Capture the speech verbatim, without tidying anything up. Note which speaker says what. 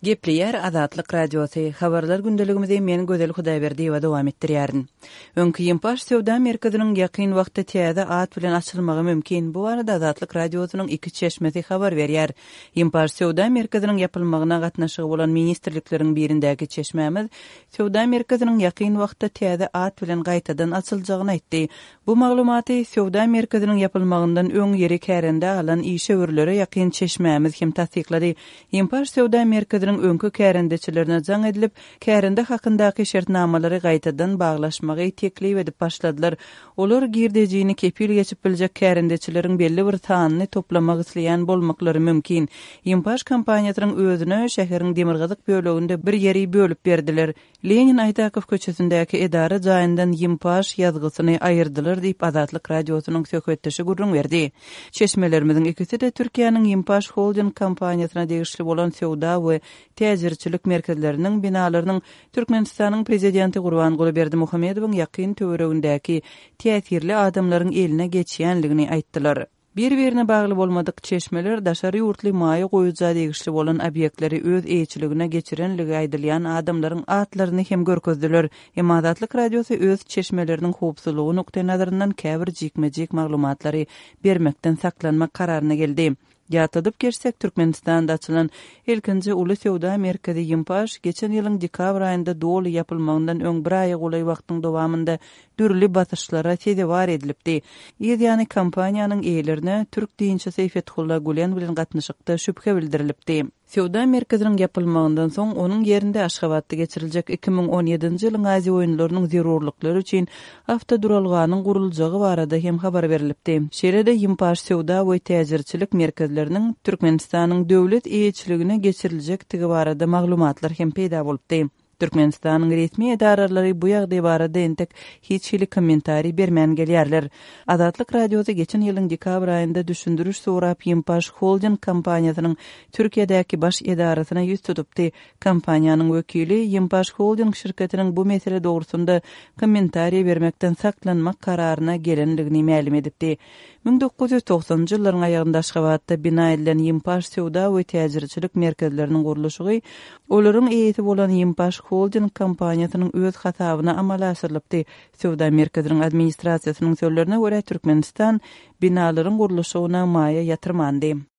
Speaker 1: Gepliyer Azatlyk Radiosu habarlar gündeligimizi men gözel Hudaýberdi we dowam etdirýärin. Öňkü ýympaş Sewda merkeziniň ýakyn wagtda täze at bilen açylmagy mümkin. Bu arada Azatlyk Radiosynyň iki çeşmesi habar berýär. Ýympaş Sewda merkeziniň ýapylmagyna gatnaşygy bolan ministrlikleriň birindäki çeşmämiz Sewda merkeziniň ýakyn wagtda täze at bilen gaýtadan açyljagyny aýtdy. Bu maglumaty Sewda merkeziniň ýapylmagyndan öň ýeri kärende alan işe-örlere ýakyn çeşmämiz hem tasdiklady. Ýympaş Sewda merkeziniň öňkü kärendeçilerine jaň edilip, kärende hakyndaky şertnamalary gaýtadan baglaşmagy teklip edip başladylar. Olar girdejini kepil geçip biljek kärendeçileriň belli bir sanyny toplamak isleýän bolmaklary mümkin. Ýympaş kampaniýasynyň özüne şäheriň Demirgazyk böleginde bir ýeri bölüp berdiler. Lenin Aýtakow köçesindäki edara jaýyndan Ýympaş ýazgysyny aýyrdylar diýip Azatlyk Radiosynyň söhbetdeşi gurrun berdi. Çeşmelerimizin ikisi de Türkiýanyň Ýympaş Holding kampaniýasyna degişli bolan Sewda we täzirçilik merkezleriniň binalarynyň Türkmenistanyň prezidenti Gurbanguly Berdimuhammedowyň ýakyn töweregindäki täsirli adamlaryň eline geçýänligini aýtdylar. Bir-birine bagly bolmadyk çeşmeler daşary ýurtly maýa goýuja degişli bolan obýektleri öz eýçiligine geçirenligi aýdylýan adamlaryň atlaryny hem görkezdiler. Hem Azatlyk Radiosu öz çeşmeleriniň howpsuzlygy nokta nazaryndan käbir jikmejik maglumatlary bermekden saklanmak kararyna geldi. Ýatadyp geçsek Türkmenistanda açylan ilkinji uly Sewda merkezi Ýympaş geçen ýylyň dekabr aýynda doly ýapylmagyndan öň bir aý golay wagtyň dowamında dürli basyşlara tezewar edilipdi. Ýa-ni kampaniýanyň eýlerine Türk diýinçi Seyfetullah Gülen bilen gatnaşykda şüphe bildirilipdi. Sewda merkeziniň ýapylmagyndan soň onuň ýerinde Aşgabatda geçiriljek iki bin on ýedinji ýylyň Aziýa oýunlarynyň zerurlyklary üçin awtoduralganyň guruljagy barada hem habar berilipdi. Şeýle-de Ýympaş Sewda we täzirçilik merkezleriniň Türkmenistanyň döwlet eýçiligine geçiriljekdigi barada maglumatlar hem peýda bolupdy. Türkmenistanyň resmi edaralary bu ýagdaý barada entek hiç hili kommentari bermän gelýärler. Azatlyk Radiosu geçen ýylyň dekabr aýynda düşündürüş sorap Ýympaş Holding kampaniýasynyň Türkiýedäki baş edarasyna ýüz tutupdy. Kampaniýanyň wekili Ýympaş Holding şirketiniň bu mesele dogrusunda kommentari bermekden saklanmak kararyna gelenligini ma'lum edipdi. bin dokuz ýüz togsanjy ýyllaryň aýagynda Aşgabatda bina edilen Ýympaş Sewda we täzirçilik merkezleriniň gurulşy olaryň eýeti bolan Ýympaş Holding kampaniýasynyň öz hasabyna amala aşyrylypdy. Sewda merkeziniň administrasiýasynyň sözlerine görä Türkmenistan binalaryň gurulşyna maýa ýatyrmandy.